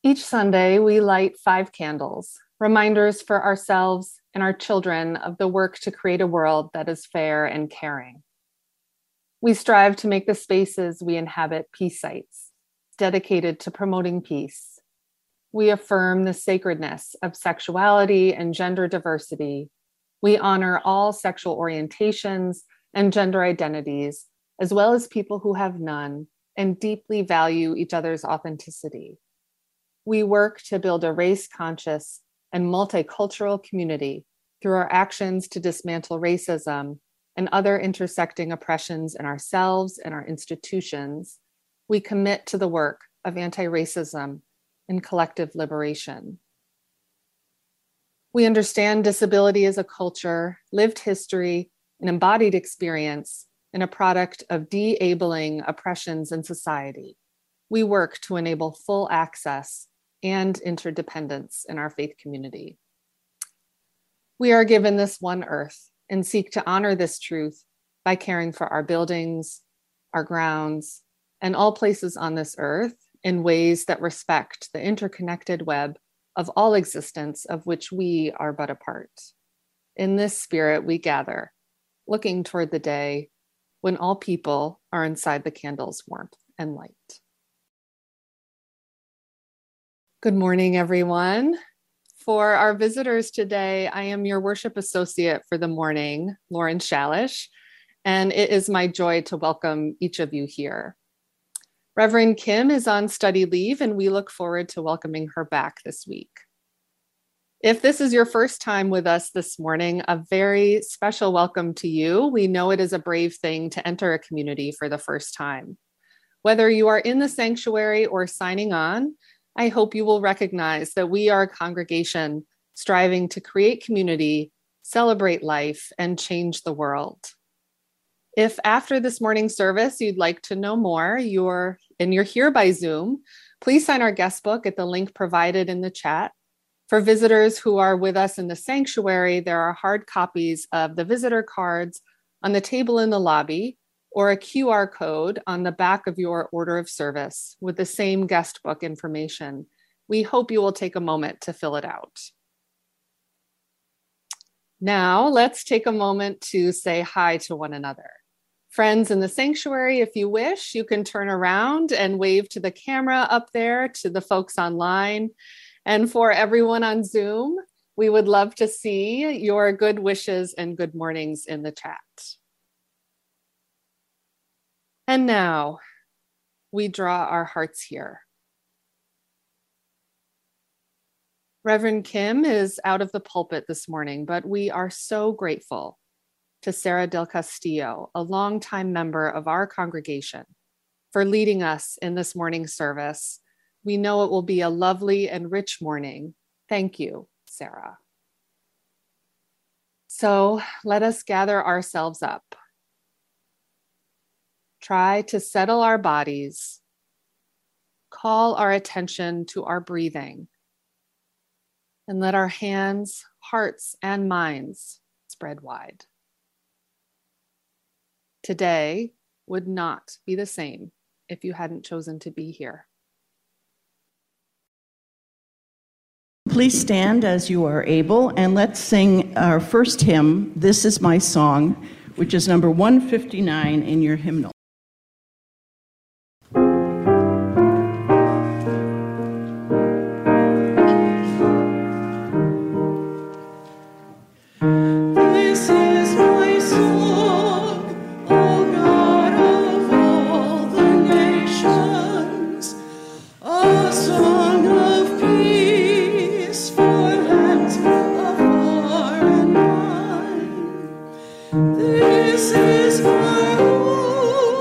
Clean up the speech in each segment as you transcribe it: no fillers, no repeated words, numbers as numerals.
Each Sunday, we light 5 candles, reminders for ourselves and our children of the work to create a world that is fair and caring. We strive to make the spaces we inhabit peace sites, dedicated to promoting peace. We affirm the sacredness of sexuality and gender diversity. We honor all sexual orientations and gender identities, as well as people who have none, and deeply value each other's authenticity. We work to build a race-conscious and multicultural community through our actions to dismantle racism and other intersecting oppressions in ourselves and our institutions. We commit to the work of anti-racism and collective liberation. We understand disability as a culture, lived history, and embodied experience, and a product of de-abling oppressions in society. We work to enable full access and interdependence in our faith community. We are given this one earth and seek to honor this truth by caring for our buildings, our grounds, and all places on this earth in ways that respect the interconnected web of all existence of which we are but a part. In this spirit, we gather, looking toward the day when all people are inside the candle's warmth and light. Good morning, everyone. For our visitors today, I am your worship associate for the morning, Lauren Shalish, and it is my joy to welcome each of you here. Reverend Kim is on study leave, and we look forward to welcoming her back this week. If this is your first time with us this morning, a very special welcome to you. We know it is a brave thing to enter a community for the first time. Whether you are in the sanctuary or signing on, I hope you will recognize that we are a congregation striving to create community, celebrate life, and change the world. If after this morning's service you'd like to know more, you're here by Zoom, please sign our guest book at the link provided in the chat. For visitors who are with us in the sanctuary, there are hard copies of the visitor cards on the table in the lobby, or a QR code on the back of your order of service with the same guest book information. We hope you will take a moment to fill it out. Now, let's take a moment to say hi to one another. Friends in the sanctuary, if you wish, you can turn around and wave to the camera up there, to the folks online. And for everyone on Zoom, we would love to see your good wishes and good mornings in the chat. And now we draw our hearts here. Reverend Kim is out of the pulpit this morning, but we are so grateful to Sarah Del Castillo, a longtime member of our congregation, for leading us in this morning's service. We know it will be a lovely and rich morning. Thank you, Sarah. So let us gather ourselves up. Try to settle our bodies, call our attention to our breathing, and let our hands, hearts, and minds spread wide. Today would not be the same if you hadn't chosen to be here. Please stand as you are able, and let's sing our first hymn, This Is My Song, which is number 159 in your hymnal. This is my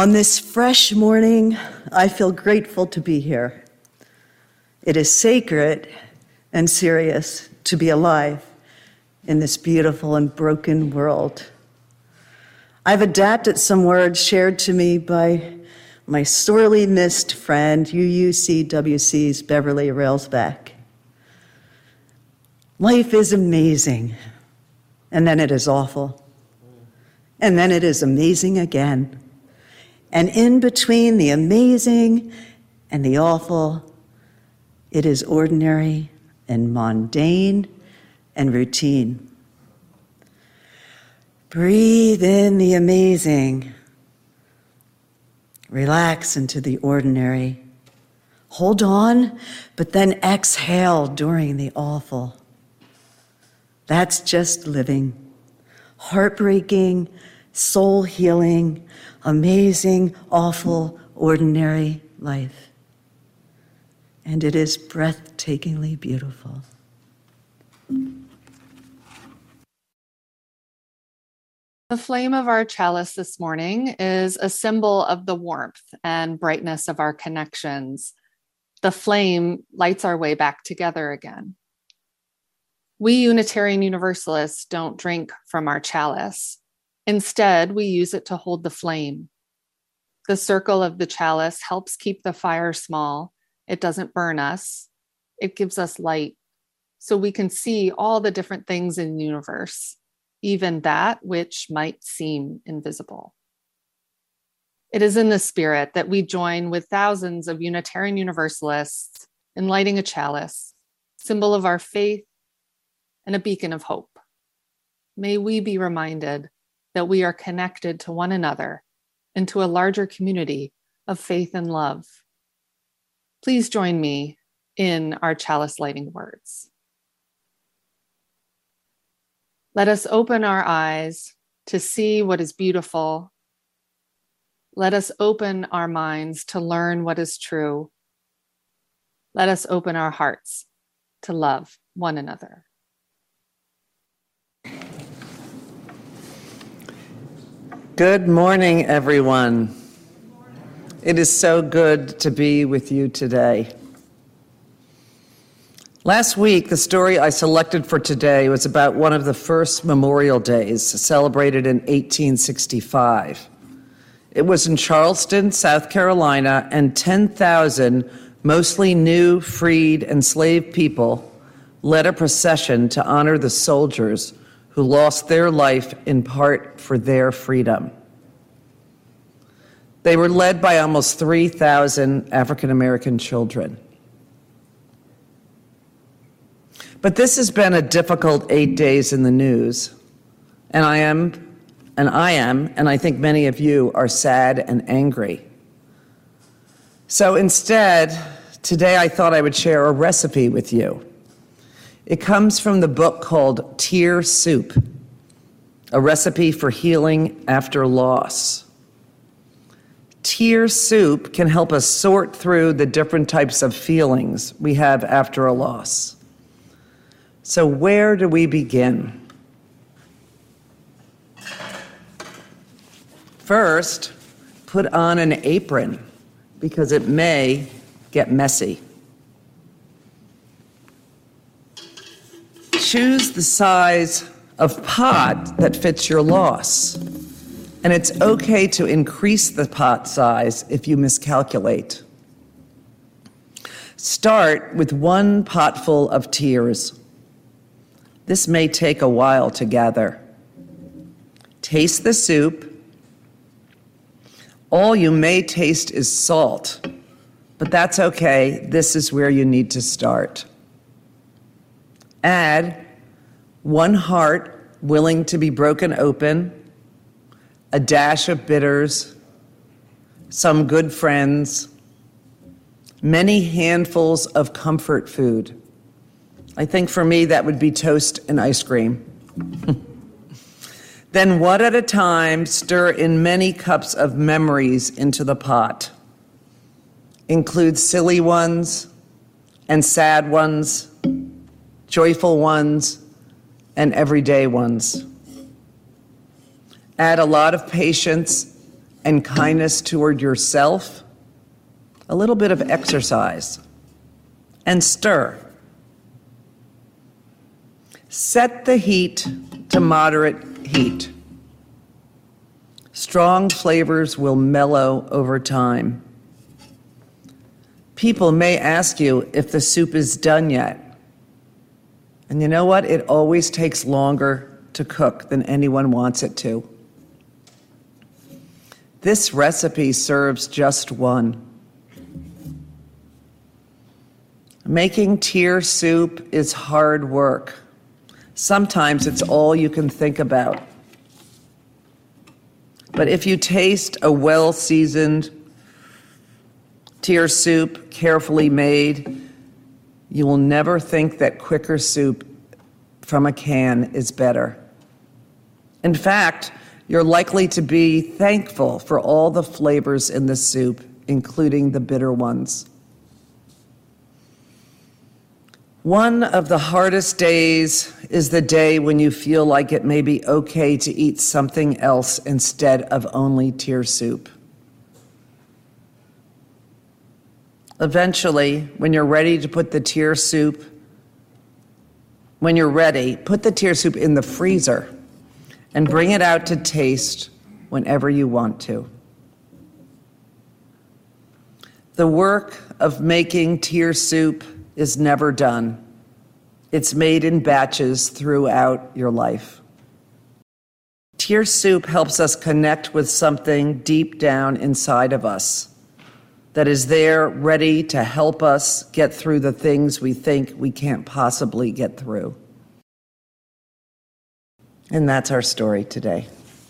On this fresh morning, I feel grateful to be here. It is sacred and serious to be alive in this beautiful and broken world. I've adapted some words shared to me by my sorely missed friend, UUCWC's Beverly Railsback. Life is amazing, and then it is awful, and then it is amazing again. And in between the amazing and the awful, it is ordinary and mundane and routine. Breathe in the amazing. Relax into the ordinary. Hold on, but then exhale during the awful. That's just living. Heartbreaking, soul healing, amazing, awful, ordinary life. And it is breathtakingly beautiful. The flame of our chalice this morning is a symbol of the warmth and brightness of our connections. The flame lights our way back together again. We Unitarian Universalists don't drink from our chalice. Instead, we use it to hold the flame. The circle of the chalice helps keep the fire small. It doesn't burn us. It gives us light so we can see all the different things in the universe, even that which might seem invisible. It is in the spirit that we join with thousands of Unitarian Universalists in lighting a chalice, symbol of our faith and a beacon of hope. May we be reminded that we are connected to one another and to a larger community of faith and love. Please join me in our chalice lighting words. Let us open our eyes to see what is beautiful. Let us open our minds to learn what is true. Let us open our hearts to love one another. Good morning, everyone. It is so good to be with you today. Last week, the story I selected for today was about one of the first Memorial Days, celebrated in 1865. It was in Charleston, South Carolina, and 10,000 mostly new, freed, enslaved people led a procession to honor the soldiers who lost their life in part for their freedom. They were led by almost 3,000 African American children. But this has been a difficult 8 days in the news, and I am, and I think many of you are sad and angry. So instead, today I thought I would share a recipe with you. It comes from the book called Tear Soup, a recipe for healing after loss. Tear Soup can help us sort through the different types of feelings we have after a loss. So where do we begin? First, put on an apron because it may get messy. Choose the size of pot that fits your loss. And it's okay to increase the pot size if you miscalculate. Start with 1 potful of tears. This may take a while to gather. Taste the soup. All you may taste is salt, but that's okay. This is where you need to start. Add 1 heart willing to be broken open, a dash of bitters, some good friends, many handfuls of comfort food. I think for me that would be toast and ice cream. Then one at a time, stir in many cups of memories into the pot. Include silly ones and sad ones, joyful ones, and everyday ones. Add a lot of patience and kindness toward yourself, a little bit of exercise, and stir. Set the heat to moderate heat. Strong flavors will mellow over time. People may ask you if the soup is done yet. And you know what? It always takes longer to cook than anyone wants it to. This recipe serves just one. Making tear soup is hard work. Sometimes it's all you can think about. But if you taste a well-seasoned tear soup, carefully made, you will never think that quicker soup from a can is better. In fact, you're likely to be thankful for all the flavors in the soup, including the bitter ones. One of the hardest days is the day when you feel like it may be okay to eat something else instead of only tear soup. Eventually, when you're ready to put the tear soup, put the tear soup in the freezer and bring it out to taste whenever you want to. The work of making tear soup is never done. It's made in batches throughout your life. Tear soup helps us connect with something deep down inside of us that is there ready to help us get through the things we think we can't possibly get through. And that's our story today.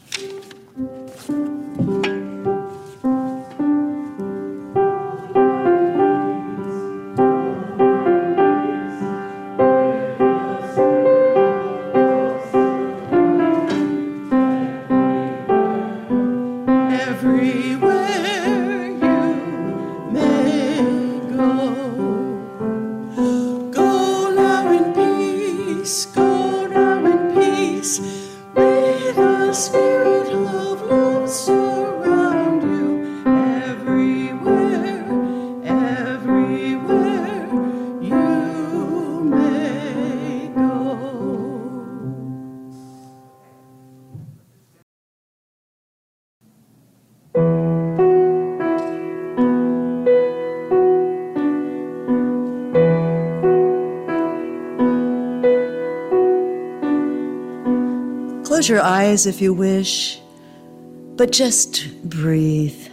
Close your eyes if you wish, but just breathe.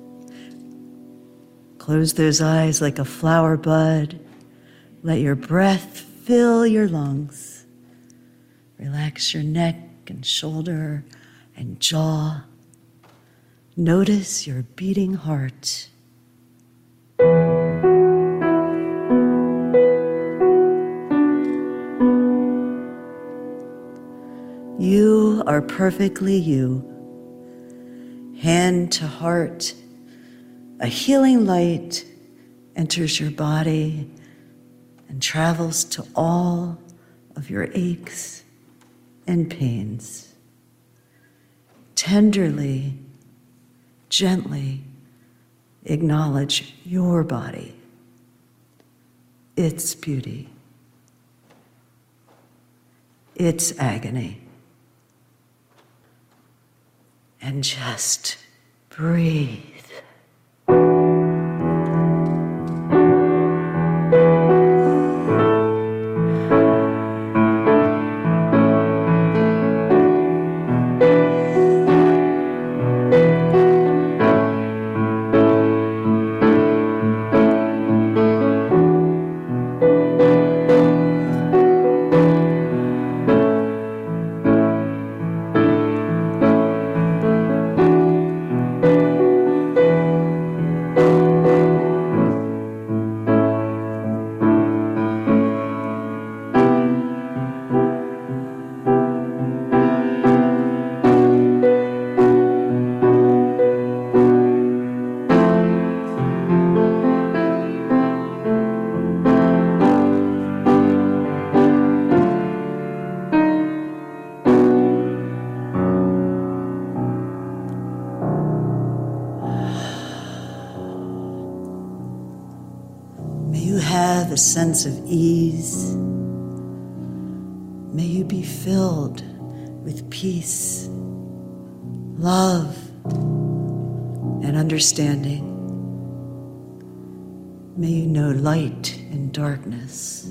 Close those eyes like a flower bud. Let your breath fill your lungs. Relax your neck and shoulder and jaw. Notice your beating heart. You are perfectly you. Hand to heart, a healing light enters your body and travels to all of your aches and pains. Tenderly, gently acknowledge your body, its beauty, its agony. And just breathe. a sense of ease. May you be filled with peace, love, and understanding. May you know light and darkness.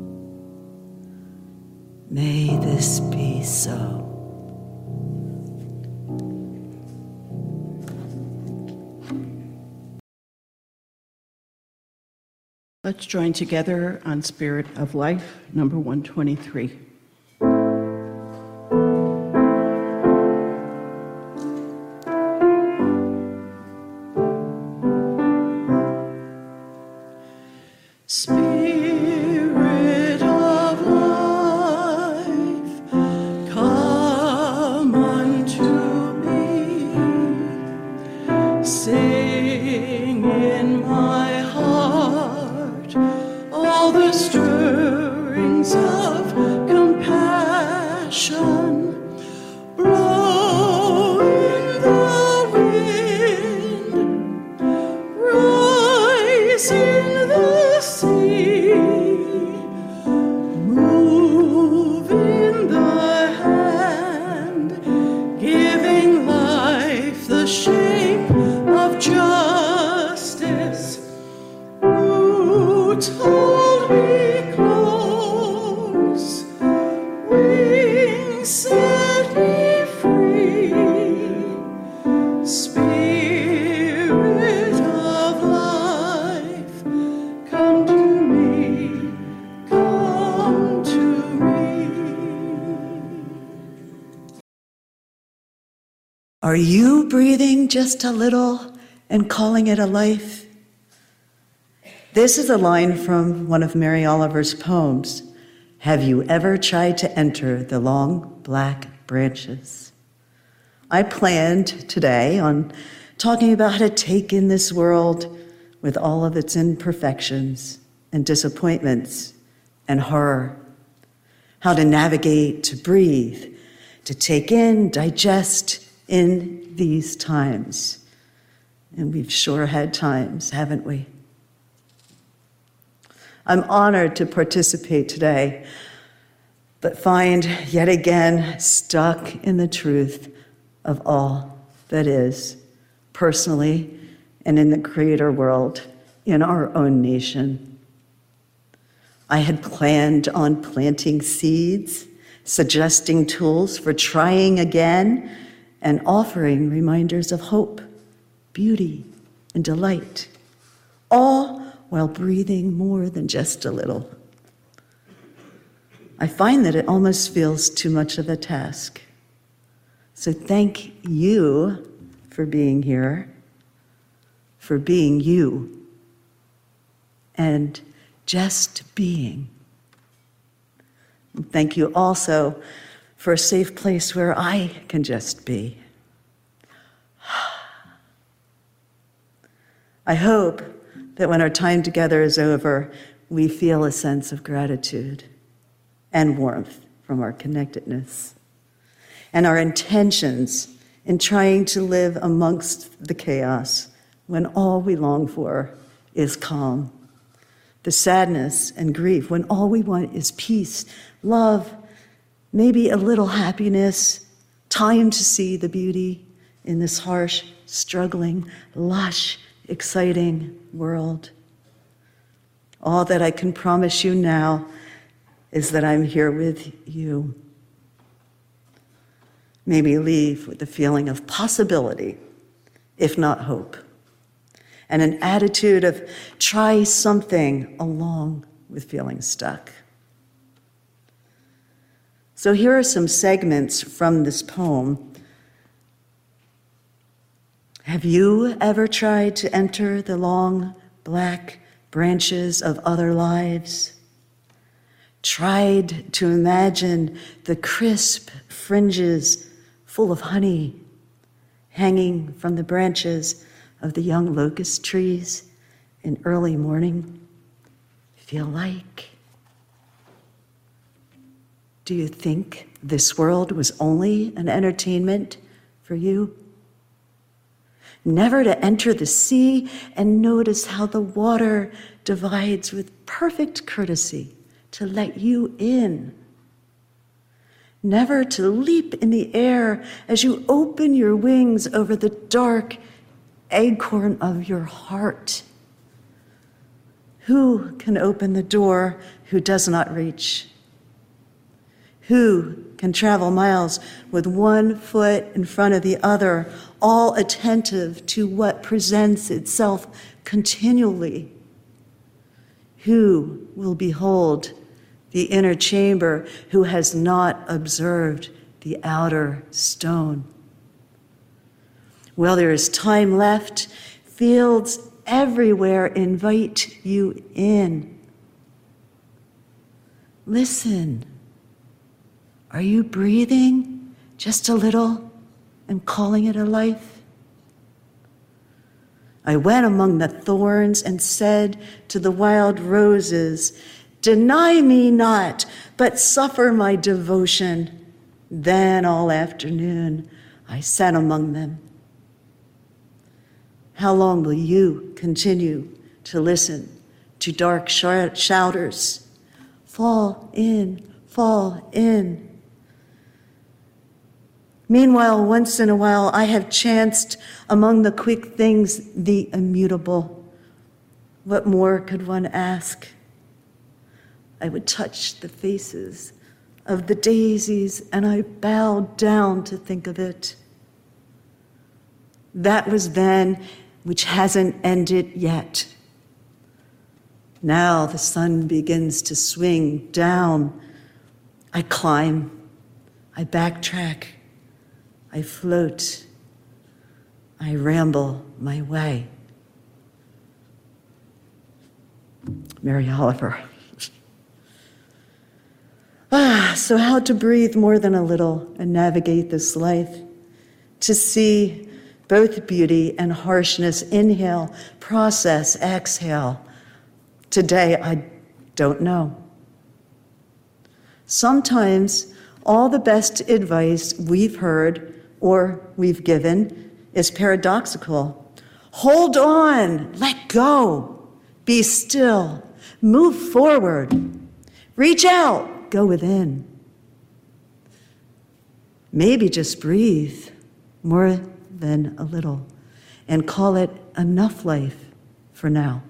May this be so. Let's join together on Spirit of Life, number 123. Spirit of life, come unto me. Sing in my heart all the stirrings of compassion. Blow in the wind, rise in the sea, move in the hand, giving life the shape of justice. Roots hold me close, wings set me free. Spirit of life, come to me, come to me. Are you breathing just a little and calling it a life? This is a line from one of Mary Oliver's poems. Have you ever tried to enter the long black branches? I planned today on talking about how to take in this world with all of its imperfections and disappointments and horror. How to navigate, to breathe, to take in, digest in these times. And we've sure had times, haven't we? I'm honored to participate today, but find yet again stuck in the truth of all that is, personally and in the greater world, in our own nation. I had planned on planting seeds, suggesting tools for trying again, and offering reminders of hope, beauty, and delight, all while breathing more than just a little. I find that it almost feels too much of a task. So thank you for being here, for being you, and just being. And thank you also for a safe place where I can just be. I hope that when our time together is over, we feel a sense of gratitude and warmth from our connectedness and our intentions in trying to live amongst the chaos when all we long for is calm, the sadness and grief when all we want is peace, love, maybe a little happiness, time to see the beauty in this harsh, struggling, lush, exciting world. All that I can promise you now is that I'm here with you. Maybe leave with a feeling of possibility, if not hope, and an attitude of try something along with feeling stuck. So here are some segments from this poem. Have you ever tried to enter the long, black branches of other lives? Tried to imagine the crisp fringes full of honey hanging from the branches of the young locust trees in early morning? Feel like? Do you think this world was only an entertainment for you? never to enter the sea and notice how the water divides with perfect courtesy to let you in. Never to leap in the air as you open your wings over the dark acorn of your heart. Who can open the door who does not reach? Who can travel miles with one foot in front of the other, all attentive to what presents itself continually? Who will behold the inner chamber who has not observed the outer stone? Well, there is time left. Fields everywhere invite you in. Listen. Are you breathing just a little and calling it a life? I went among the thorns and said to the wild roses, deny me not, but suffer my devotion. Then all afternoon I sat among them. How long will you continue to listen to dark shouters? Fall in, fall in. Meanwhile, once in a while, I have chanced among the quick things the immutable. What more could one ask? I would touch the faces of the daisies, and I bowed down to think of it. That was then, which hasn't ended yet. Now the sun begins to swing down. I climb, I backtrack, I float, I ramble my way. Mary Oliver. So how to breathe more than a little and navigate this life? To see both beauty and harshness, inhale, process, exhale. Today, I don't know. Sometimes all the best advice we've heard or we've given is paradoxical. Hold on, let go, be still, move forward, reach out, go within. Maybe just breathe more than a little and call it enough life for now.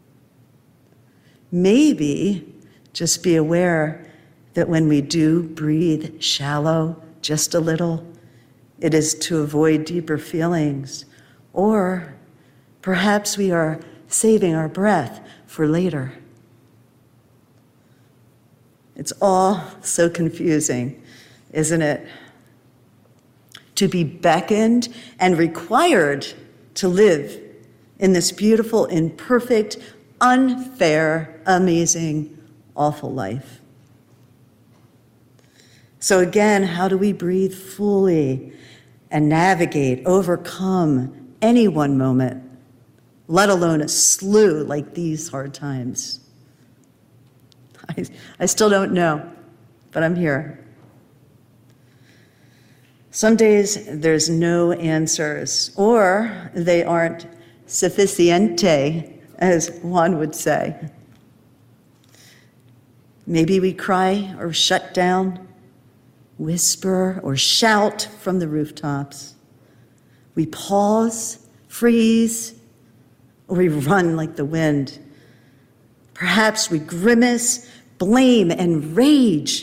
Maybe just be aware that when we do breathe shallow, just a little, it is to avoid deeper feelings, or perhaps we are saving our breath for later. It's all so confusing, isn't it? To be beckoned and required to live in this beautiful, imperfect, unfair, amazing, awful life. So again, how do we breathe fully and navigate, overcome any one moment, let alone a slew like these hard times? I still don't know, but I'm here. Some days there's no answers, or they aren't sufficiente, as one would say. Maybe we cry or shut down, whisper or shout from the rooftops. We pause, freeze, or we run like the wind. Perhaps we grimace, blame, and rage.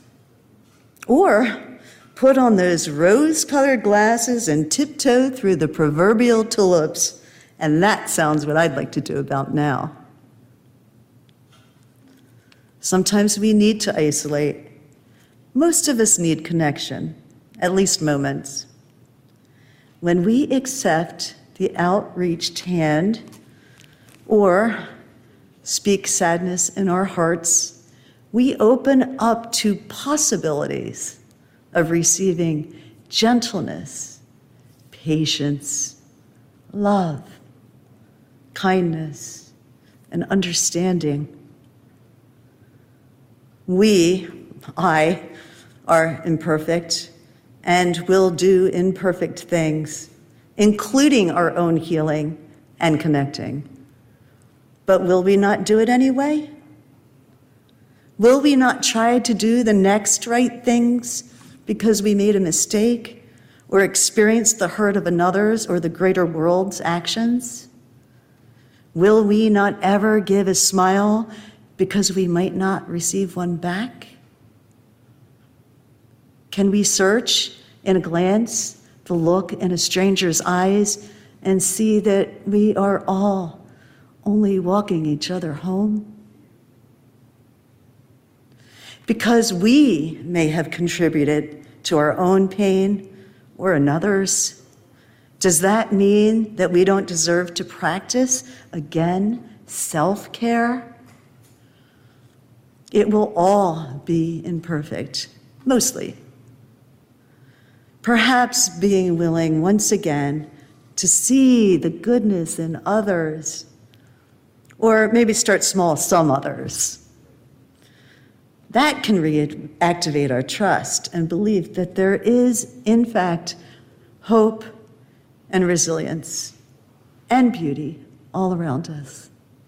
Or put on those rose-colored glasses and tiptoe through the proverbial tulips. And that sounds what I'd like to do about now. Sometimes we need to isolate. Most of us need connection, at least moments. When we accept the outreached hand or speak sadness in our hearts, we open up to possibilities of receiving gentleness, patience, love, kindness, and understanding. I, are imperfect and will do imperfect things, including our own healing and connecting. But will we not do it anyway? Will we not try to do the next right things because we made a mistake or experienced the hurt of another's or the greater world's actions? Will we not ever give a smile because we might not receive one back? Can we search in a glance the look in a stranger's eyes and see that we are all only walking each other home? Because we may have contributed to our own pain or another's, does that mean that we don't deserve to practice, again, self-care? It will all be imperfect, mostly. Perhaps being willing once again to see the goodness in others, or maybe start small, some others. That can reactivate our trust and belief that there is, in fact, hope and resilience and beauty all around us.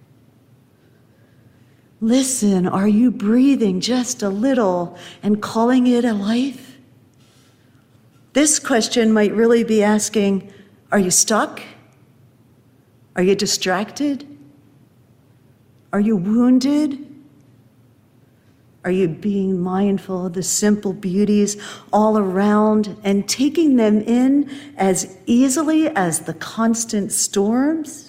Listen, are you breathing just a little and calling it a life? This question might really be asking, are you stuck? Are you distracted? Are you wounded? Are you being mindful of the simple beauties all around and taking them in as easily as the constant storms?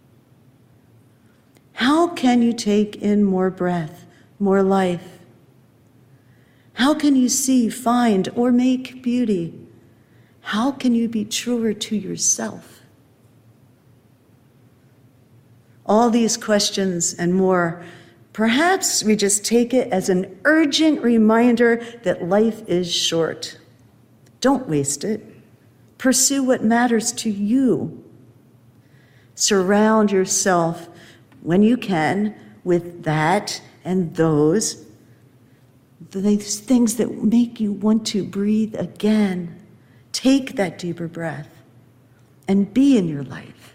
How can you take in more breath, more life? How can you see, find, or make beauty? How can you be truer to yourself? All these questions and more, perhaps we just take it as an urgent reminder that life is short. Don't waste it. Pursue what matters to you. Surround yourself, when you can, with that and those things that make you want to breathe again. Take that deeper breath and be in your life.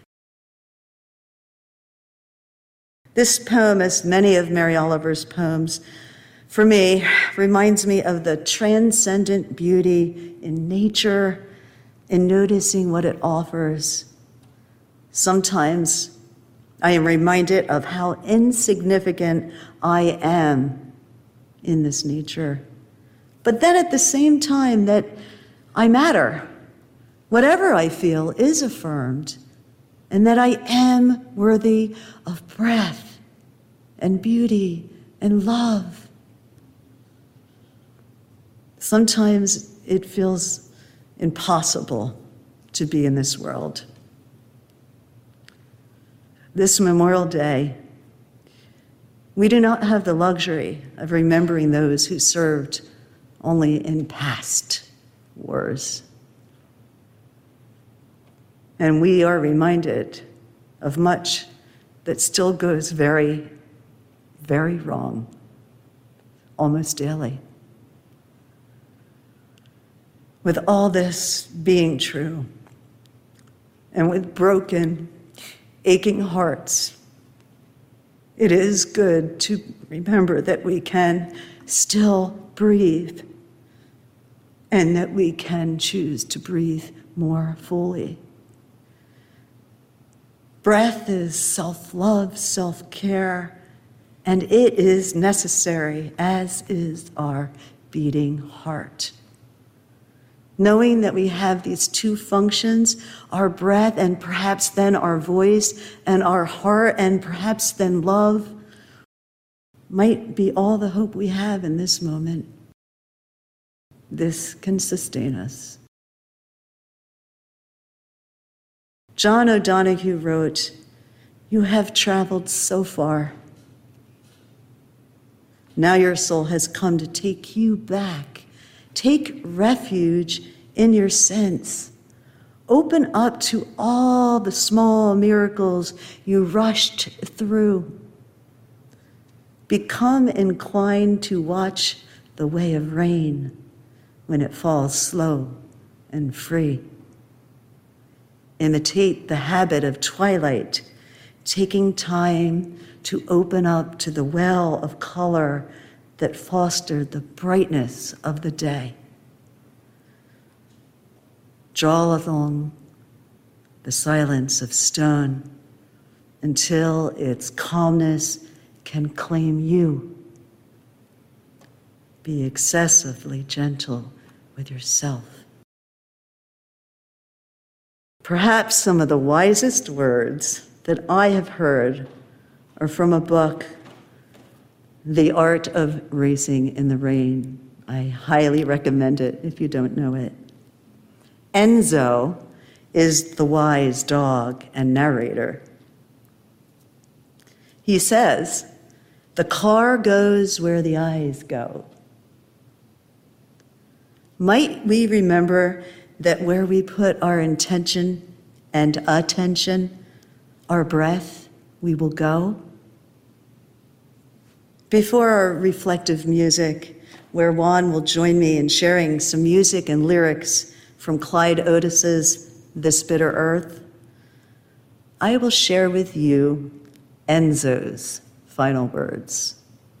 This poem, as many of Mary Oliver's poems, for me, reminds me of the transcendent beauty in nature, in noticing what it offers. Sometimes I am reminded of how insignificant I am in this nature. But then at the same time that I matter. Whatever I feel is affirmed, and that I am worthy of breath and beauty and love. Sometimes it feels impossible to be in this world. This Memorial Day, we do not have the luxury of remembering those who served only in past wars. And we are reminded of much that still goes very, very wrong, almost daily. With all this being true, and with broken, aching hearts, it is good to remember that we can still breathe, and that we can choose to breathe more fully. Breath is self-love, self-care, and it is necessary, as is our beating heart. Knowing that we have these two functions, our breath and perhaps then our voice, and our heart and perhaps then love, might be all the hope we have in this moment. This can sustain us. John O'Donohue wrote, "You have traveled so far. Now your soul has come to take you back. Take refuge in your sense. Open up to all the small miracles you rushed through. Become inclined to watch the way of rain when it falls slow and free. imitate the habit of twilight, taking time to open up to the well of color that fostered the brightness of the day. Draw along the silence of stone until its calmness can claim you. Be excessively gentle with yourself. Perhaps some of the wisest words that I have heard are from a book, The Art of Racing in the Rain. I highly recommend it if you don't know it. Enzo is the wise dog and narrator. He says, "The car goes where the eyes go." Might we remember that where we put our intention and attention, our breath, we will go? Before our reflective music, where Juan will join me in sharing some music and lyrics from Clyde Otis's This Bitter Earth, I will share with you Enzo's final words.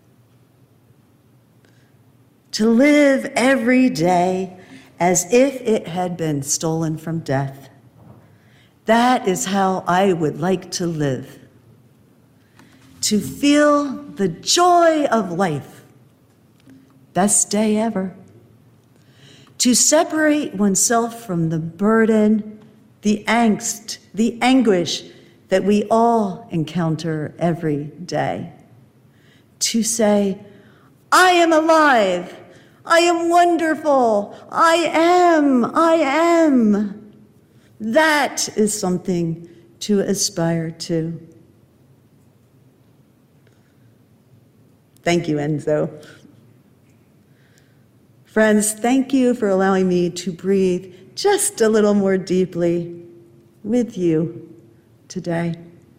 To live every day as if it had been stolen from death. That is how I would like to live. To feel the joy of life. Best day ever. To separate oneself from the burden, the angst, the anguish that we all encounter every day. To say, I am alive. I am wonderful. I am. That is something to aspire to. Thank you, Enzo. Friends, thank you for allowing me to breathe just a little more deeply with you today.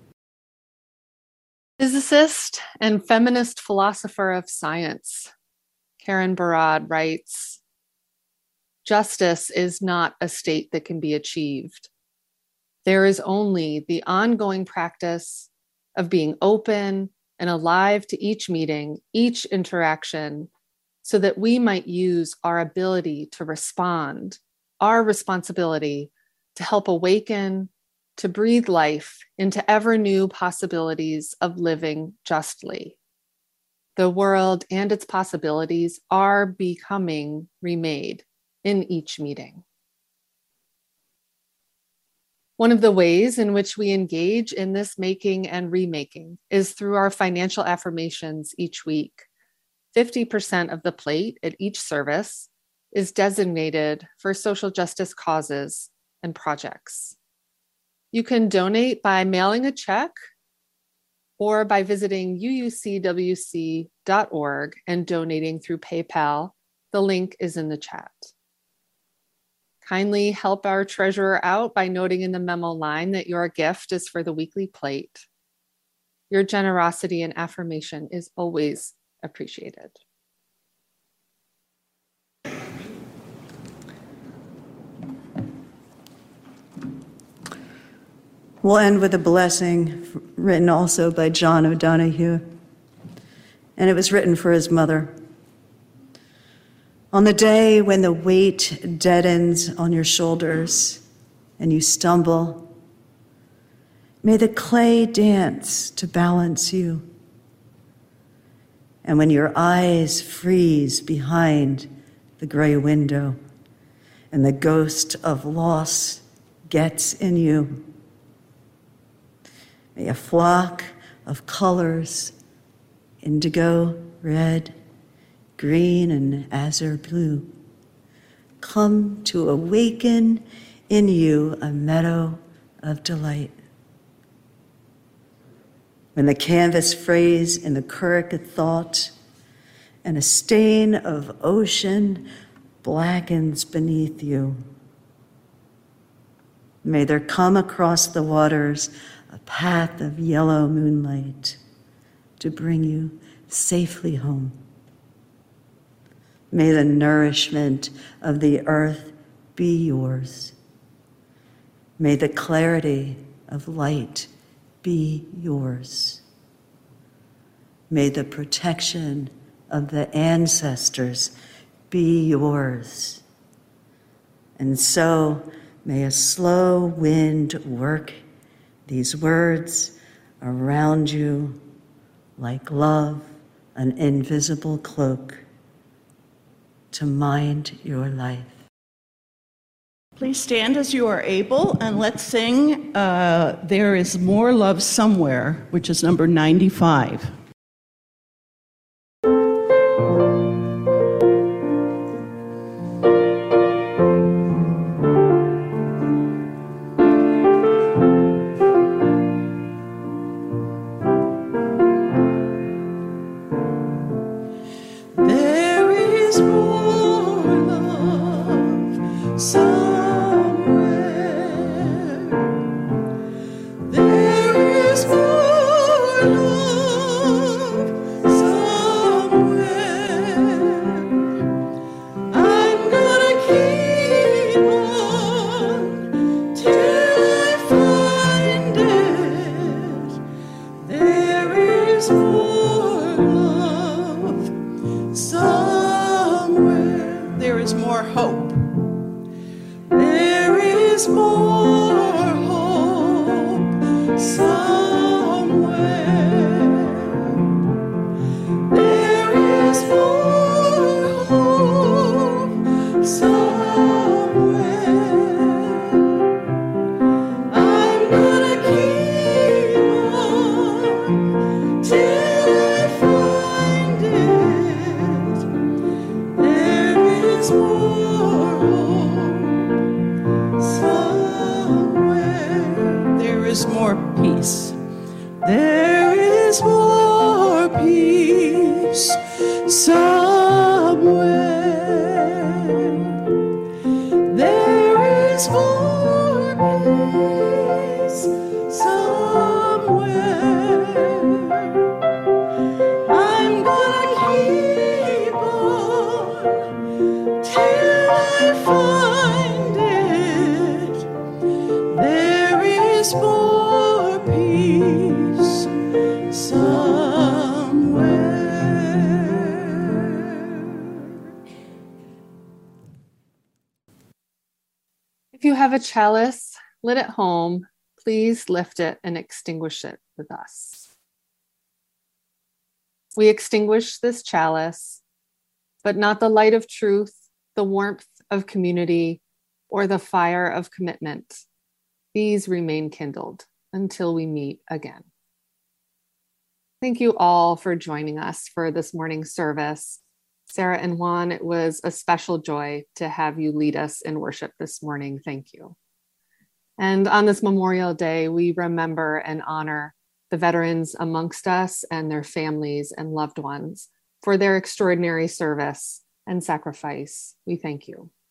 Physicist and feminist philosopher of science, Karen Barad writes, "Justice is not a state that can be achieved. There is only the ongoing practice of being open and alive to each meeting, each interaction, so that we might use our ability to respond, our responsibility to help awaken, to breathe life into ever new possibilities of living justly. The world and its possibilities are becoming remade in each meeting." One of the ways in which we engage in this making and remaking is through our financial affirmations each week. 50% of the plate at each service is designated for social justice causes and projects. You can donate by mailing a check or by visiting uucwc.org and donating through PayPal. The link is in the chat. Kindly help our treasurer out by noting in the memo line that your gift is for the weekly plate. Your generosity and affirmation is always appreciated. We'll end with a blessing written also by John O'Donohue, and it was written for his mother. On the day when the weight deadens on your shoulders and you stumble, may the clay dance to balance you. And when your eyes freeze behind the gray window and the ghost of loss gets in you, may a flock of colors, indigo, red, green, and azure blue, come to awaken in you a meadow of delight. When the canvas frays in the currach of thought and a stain of ocean blackens beneath you, may there come across the waters a path of yellow moonlight to bring you safely home. May the nourishment of the earth be yours. May the clarity of light be yours. May the protection of the ancestors be yours. And so may a slow wind work these words around you like love, an invisible cloak, to mind your life. Please stand as you are able, and let's sing There Is More Love Somewhere, which is number 95. There is more love somewhere. There is more love somewhere. I'm gonna keep on till I find it. There is more love somewhere. There is more hope. There is more hope somewhere. There is more hope somewhere. I'm gonna keep on till I find it. There is more hope somewhere. There is more peace. There is more peace somewhere. There is more peace somewhere. I'm gonna keep on till I find it. There is more peace somewhere. If you have a chalice lit at home, please lift it and extinguish it with us. We extinguish this chalice, but not the light of truth, the warmth of community, or the fire of commitment. These remain kindled until we meet again. Thank you all for joining us for this morning's service. Sarah and Juan, it was a special joy to have you lead us in worship this morning. Thank you. And on this Memorial Day, we remember and honor the veterans amongst us and their families and loved ones for their extraordinary service and sacrifice. We thank you.